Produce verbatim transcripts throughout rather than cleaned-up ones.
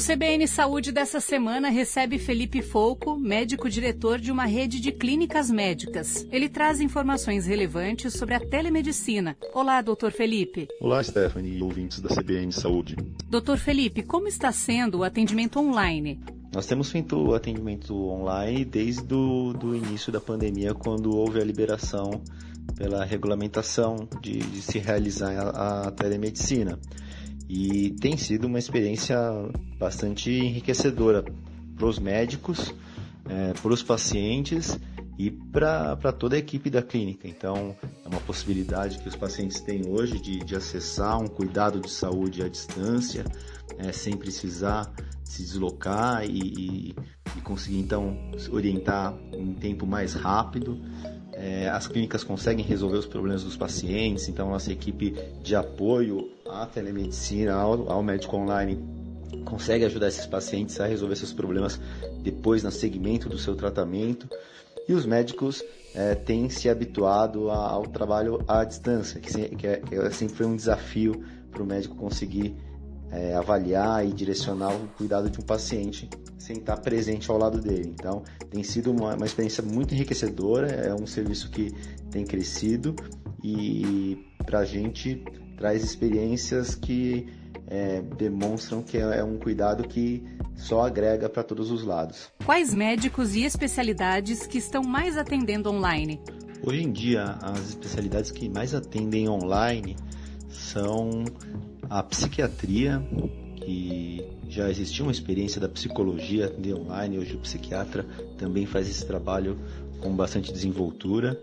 C B N Saúde dessa semana recebe Felipe Folco, médico-diretor de uma rede de clínicas médicas. Ele traz informações relevantes sobre a telemedicina. Olá, doutor Felipe. Olá, Stephanie e ouvintes da C B N Saúde. doutor Felipe, como está sendo o atendimento online? Nós temos feito o atendimento online desde o do início da pandemia, quando houve a liberação pela regulamentação de, de se realizar a, a telemedicina. E tem sido uma experiência bastante enriquecedora para os médicos, é, para os pacientes e para toda a equipe da clínica. Então, é uma possibilidade que os pacientes têm hoje de, de acessar um cuidado de saúde à distância, é, sem precisar se deslocar e, e, e conseguir, então, orientar em tempo mais rápido. É, as clínicas conseguem resolver os problemas dos pacientes, então a nossa equipe de apoio à telemedicina, ao, ao médico online, consegue ajudar esses pacientes a resolver seus problemas depois no segmento do seu tratamento. E os médicos é, têm se habituado ao trabalho à distância, que, se, que, é, que sempre foi um desafio para o médico conseguir é, avaliar e direcionar o cuidado de um paciente sem estar presente ao lado dele. Então, tem sido uma, uma experiência muito enriquecedora, é um serviço que tem crescido e para a gente traz experiências que é, demonstram que é um cuidado que só agrega para todos os lados. Quais médicos e especialidades que estão mais atendendo online? Hoje em dia, as especialidades que mais atendem online são a psiquiatria, que já existia uma experiência da psicologia de online, hoje o psiquiatra também faz esse trabalho com bastante desenvoltura.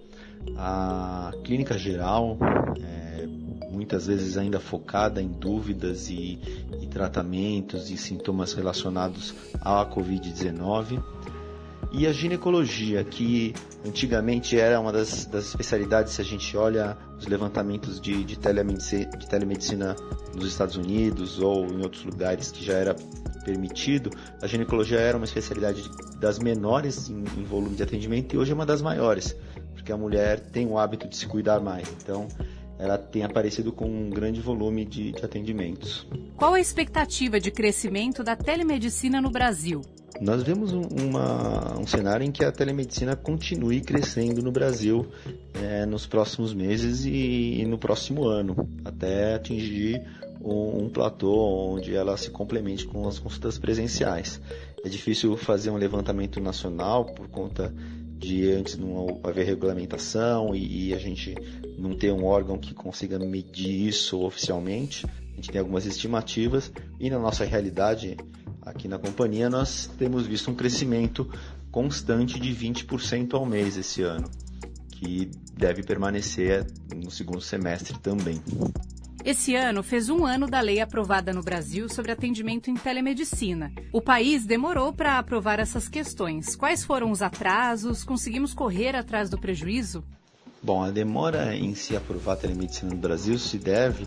A clínica geral, é, muitas vezes ainda focada em dúvidas e, e tratamentos e sintomas relacionados à covid dezenove. E a ginecologia, que antigamente era uma das, das especialidades, se a gente olha os levantamentos de, de, telemedicina, de telemedicina nos Estados Unidos ou em outros lugares que já era permitido, a ginecologia era uma especialidade das menores em, em volume de atendimento e hoje é uma das maiores, porque a mulher tem o hábito de se cuidar mais, então ela tem aparecido com um grande volume de, de atendimentos. Qual a expectativa de crescimento da telemedicina no Brasil? Nós vemos um, uma, um cenário em que a telemedicina continue crescendo no Brasil é, nos próximos meses e, e no próximo ano, até atingir um, um platô onde ela se complemente com as consultas presenciais. É difícil fazer um levantamento nacional por conta de antes não haver regulamentação e, e a gente não ter um órgão que consiga medir isso oficialmente. A gente tem algumas estimativas e na nossa realidade aqui na companhia nós temos visto um crescimento constante de vinte por cento ao mês esse ano, que deve permanecer no segundo semestre também. Esse ano fez um ano da lei aprovada no Brasil sobre atendimento em telemedicina. O país demorou para aprovar essas questões. Quais foram os atrasos? Conseguimos correr atrás do prejuízo? Bom, a demora em se aprovar a telemedicina no Brasil se deve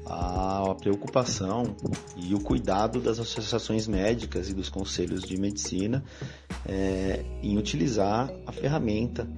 a preocupação e o cuidado das associações médicas e dos conselhos de medicina é, em utilizar a ferramenta,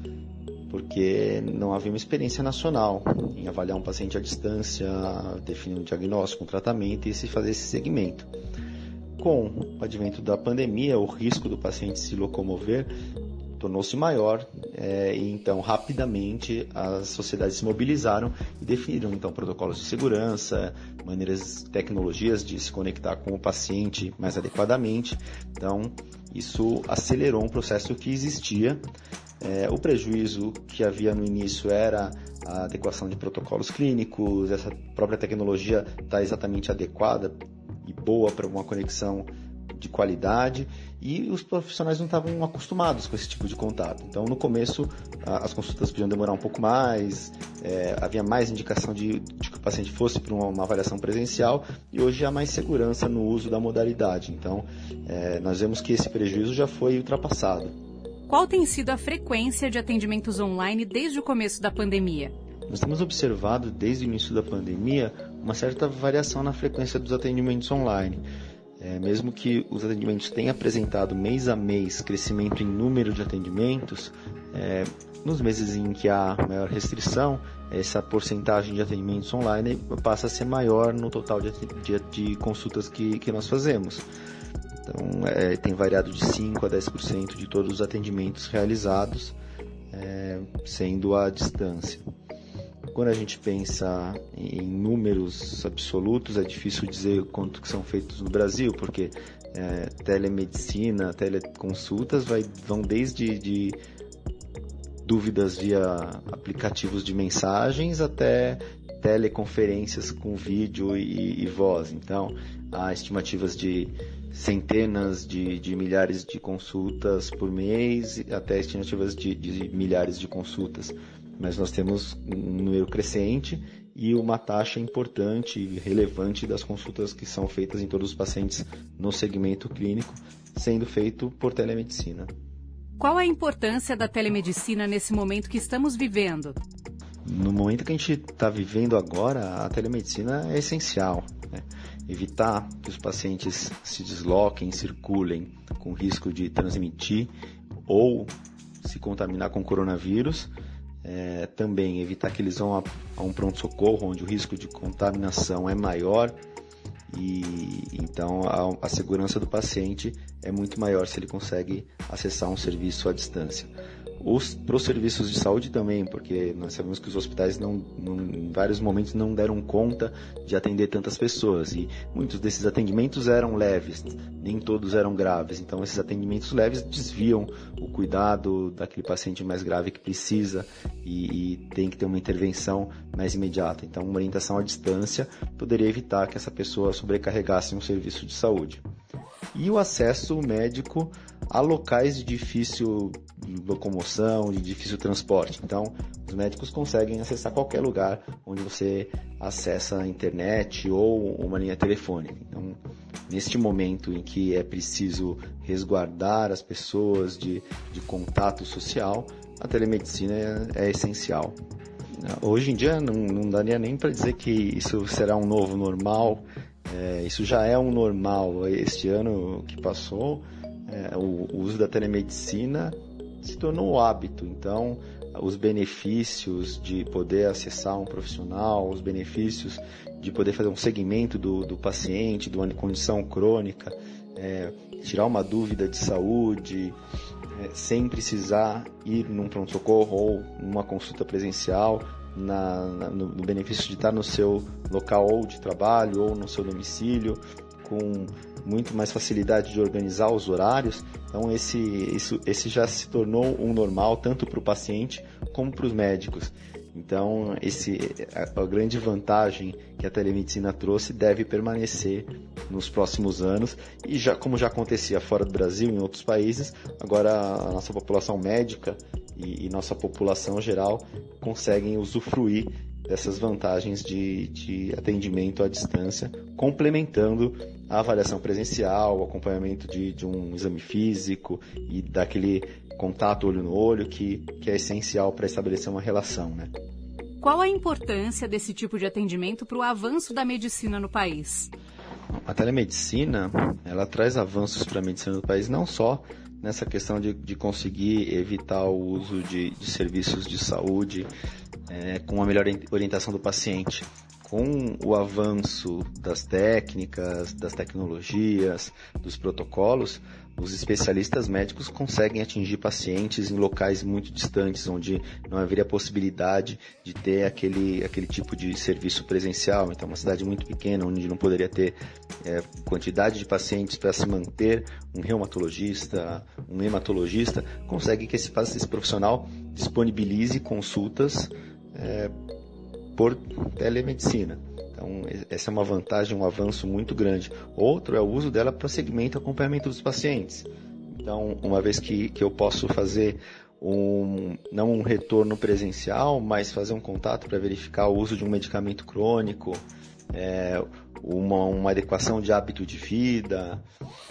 porque não havia uma experiência nacional em avaliar um paciente à distância, definir um diagnóstico, um tratamento e se fazer esse segmento. Com o advento da pandemia, o risco do paciente se locomover tornou-se maior é, e então rapidamente as sociedades se mobilizaram e definiram então protocolos de segurança, maneiras, tecnologias de se conectar com o paciente mais adequadamente. Então isso acelerou um processo que existia. É, o prejuízo que havia no início era a adequação de protocolos clínicos, essa própria tecnologia está exatamente adequada e boa para uma conexão de qualidade e os profissionais não estavam acostumados com esse tipo de contato. Então, no começo, as consultas podiam demorar um pouco mais, é, havia mais indicação de, de que o paciente fosse para uma, uma avaliação presencial e hoje há mais segurança no uso da modalidade. Então, é, nós vemos que esse prejuízo já foi ultrapassado. Qual tem sido a frequência de atendimentos online desde o começo da pandemia? Nós temos observado, desde o início da pandemia, uma certa variação na frequência dos atendimentos online. É, mesmo que os atendimentos tenham apresentado mês a mês crescimento em número de atendimentos, é, nos meses em que há maior restrição, essa porcentagem de atendimentos online passa a ser maior no total de, de, de consultas que, que nós fazemos. Então, é, tem variado de cinco a dez por cento de todos os atendimentos realizados, é, sendo à distância. Quando a gente pensa em números absolutos, é difícil dizer quanto que são feitos no Brasil, porque é, telemedicina, teleconsultas vai, vão desde de dúvidas via aplicativos de mensagens até teleconferências com vídeo e, e voz. Então, há estimativas de centenas de, de milhares de consultas por mês, até estimativas de, de milhares de consultas. Mas nós temos um número crescente e uma taxa importante e relevante das consultas que são feitas em todos os pacientes no segmento clínico, sendo feito por telemedicina. Qual a importância da telemedicina nesse momento que estamos vivendo? No momento que a gente está vivendo agora, a telemedicina é essencial, né? Evitar que os pacientes se desloquem, circulem com risco de transmitir ou se contaminar com coronavírus. É, também evitar que eles vão a, a um pronto-socorro onde o risco de contaminação é maior e então a, a segurança do paciente é muito maior se ele consegue acessar um serviço à distância. Para os serviços de saúde também, porque nós sabemos que os hospitais não, não, em vários momentos não deram conta de atender tantas pessoas e muitos desses atendimentos eram leves, nem todos eram graves. Então esses atendimentos leves desviam o cuidado daquele paciente mais grave que precisa e, e tem que ter uma intervenção mais imediata. Então uma orientação à distância poderia evitar que essa pessoa sobrecarregasse um serviço de saúde. E o acesso médico a locais de difícil locomoção, de difícil transporte. Então, os médicos conseguem acessar qualquer lugar onde você acessa a internet ou uma linha telefônica. Então, neste momento em que é preciso resguardar as pessoas de, de contato social, a telemedicina é, é essencial. Hoje em dia, não, não daria nem para dizer que isso será um novo normal. É, isso já é um normal. Este ano que passou, é, o, o uso da telemedicina se tornou um hábito. Então, os benefícios de poder acessar um profissional, os benefícios de poder fazer um segmento do, do paciente, de uma condição crônica, é, tirar uma dúvida de saúde, é, sem precisar ir num pronto-socorro ou numa consulta presencial, Na, na, no, no benefício de estar no seu local ou de trabalho ou no seu domicílio, com muito mais facilidade de organizar os horários. Então esse, isso, esse já se tornou um normal tanto para o paciente como para os médicos. Então esse, a, a grande vantagem que a telemedicina trouxe deve permanecer nos próximos anos e já, como já acontecia fora do Brasil, em outros países, agora a nossa população médica e, e nossa população geral conseguem usufruir dessas vantagens de, de atendimento à distância, complementando a avaliação presencial, o acompanhamento de, de um exame físico e daquele contato olho no olho que, que é essencial para estabelecer uma relação, né? Qual a importância desse tipo de atendimento para o avanço da medicina no país? A telemedicina, ela traz avanços para a medicina no país, não só nessa questão de, de conseguir evitar o uso de, de serviços de saúde é, com uma melhor orientação do paciente. Com o avanço das técnicas, das tecnologias, dos protocolos, os especialistas médicos conseguem atingir pacientes em locais muito distantes, onde não haveria possibilidade de ter aquele, aquele tipo de serviço presencial. Então, uma cidade muito pequena, onde não poderia ter é, quantidade de pacientes para se manter um reumatologista, um hematologista, consegue que esse, esse profissional disponibilize consultas é, por telemedicina. Então, essa é uma vantagem, um avanço muito grande. Outro é o uso dela para segmento e acompanhamento dos pacientes. Então, uma vez que, que eu posso fazer um, não um retorno presencial, mas fazer um contato para verificar o uso de um medicamento crônico, é, uma, uma adequação de hábito de vida,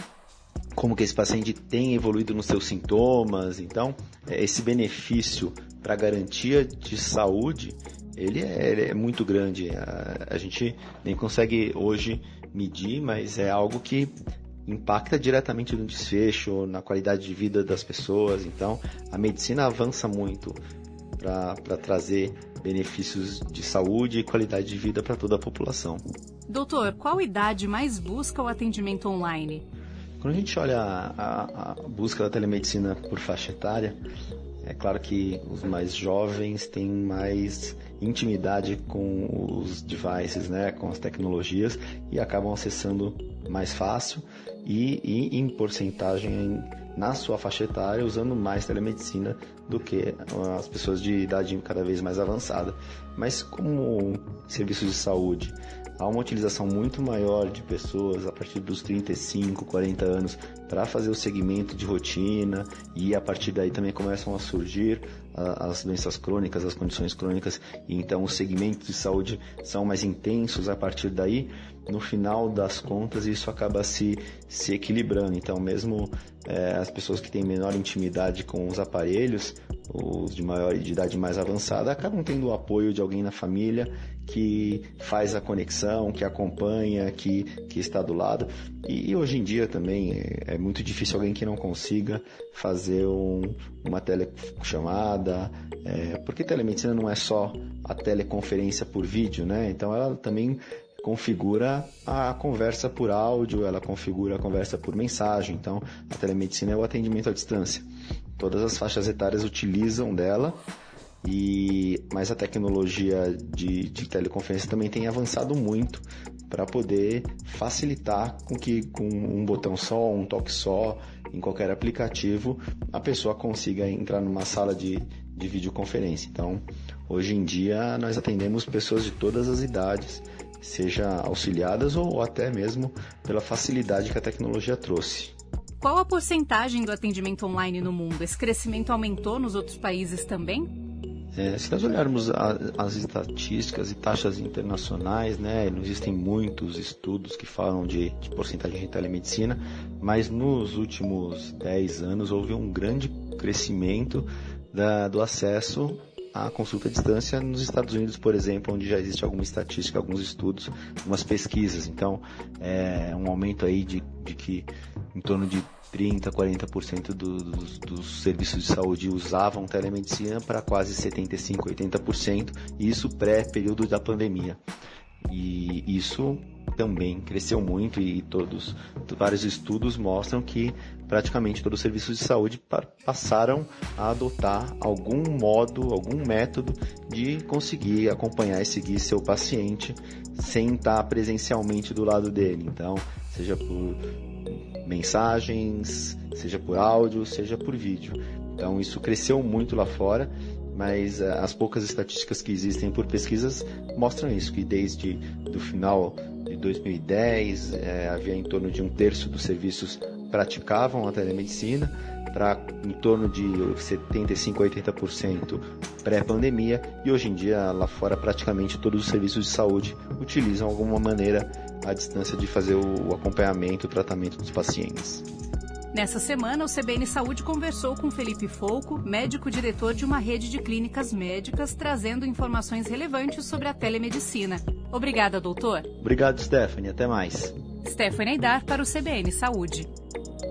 como que esse paciente tem evoluído nos seus sintomas. Então, esse benefício para garantia de saúde, ele é, ele é muito grande. A, a gente nem consegue hoje medir, mas é algo que impacta diretamente no desfecho, na qualidade de vida das pessoas. Então, a medicina avança muito para trazer benefícios de saúde e qualidade de vida para toda a população. Doutor, qual idade mais busca o atendimento online? Quando a gente olha a, a, a busca da telemedicina por faixa etária, é claro que os mais jovens têm mais intimidade com os devices, né, com as tecnologias, e acabam acessando mais fácil e, e em porcentagem na sua faixa etária usando mais telemedicina do que as pessoas de idade cada vez mais avançada. Mas como serviços de saúde, há uma utilização muito maior de pessoas a partir dos trinta e cinco, quarenta anos para fazer o segmento de rotina, e a partir daí também começam a surgir as doenças crônicas, as condições crônicas, e então os segmentos de saúde são mais intensos a partir daí. No final das contas, isso acaba se, se equilibrando. Então, mesmo é, as pessoas que têm menor intimidade com os aparelhos, os de maior de idade mais avançada, acabam tendo o apoio de alguém na família que faz a conexão, que acompanha, que, que está do lado. E, e hoje em dia também é, é muito difícil alguém que não consiga fazer um, uma telechamada, é, porque telemedicina não é só a teleconferência por vídeo, né? Então ela também configura a conversa por áudio, ela configura a conversa por mensagem. Então a telemedicina é o atendimento à distância. Todas as faixas etárias utilizam dela, e, mas a tecnologia de, de teleconferência também tem avançado muito para poder facilitar com que com um botão só, um toque só, em qualquer aplicativo, a pessoa consiga entrar numa sala de, de videoconferência. Então, hoje em dia, nós atendemos pessoas de todas as idades, seja auxiliadas ou até mesmo pela facilidade que a tecnologia trouxe. Qual a porcentagem do atendimento online no mundo? Esse crescimento aumentou nos outros países também? É, se nós olharmos a, as estatísticas e taxas internacionais, né, não existem muitos estudos que falam de, de porcentagem de telemedicina, mas nos últimos dez anos houve um grande crescimento da, do acesso à consulta à distância nos Estados Unidos, por exemplo, onde já existe alguma estatística, alguns estudos, algumas pesquisas. Então, é um aumento aí de, de que em torno de trinta, quarenta por cento dos, dos serviços de saúde usavam telemedicina para quase setenta e cinco, oitenta por cento, e isso pré-período da pandemia. E isso também cresceu muito, e todos, vários estudos mostram que praticamente todos os serviços de saúde passaram a adotar algum modo, algum método de conseguir acompanhar e seguir seu paciente sem estar presencialmente do lado dele. Então, seja por mensagens, seja por áudio, seja por vídeo. Então isso cresceu muito lá fora, mas as poucas estatísticas que existem por pesquisas mostram isso, que desde do final de dois mil e dez é, havia em torno de um terço dos serviços praticavam a telemedicina, para em torno de setenta e cinco a oitenta por cento pré-pandemia, e hoje em dia lá fora praticamente todos os serviços de saúde utilizam alguma maneira a distância de fazer o acompanhamento e o tratamento dos pacientes. Nessa semana, o C B N Saúde conversou com Felipe Folco, médico-diretor de uma rede de clínicas médicas, trazendo informações relevantes sobre a telemedicina. Obrigada, doutor. Obrigado, Stephanie. Até mais. Stephanie Aidar para o C B N Saúde.